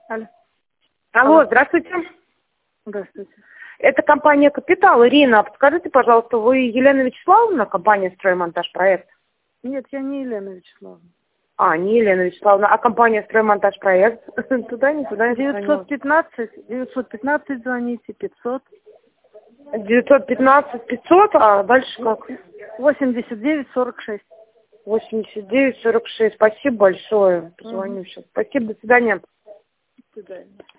Алло. Алло, здравствуйте. Здравствуйте. Это компания «Капитал». Ирина, подскажите, пожалуйста, вы Елена Вячеславовна, компания «Строймонтаж Проект»? Нет, я не Елена Вячеславовна. Не Елена Вячеславовна, а компания «Строймонтаж Проект»? Туда, не туда, не звонила. 915 звоните, 500. 915 500, а дальше как? 89-46. 89-46. Спасибо большое. Позвоню сейчас. Спасибо, до свидания. До свидания.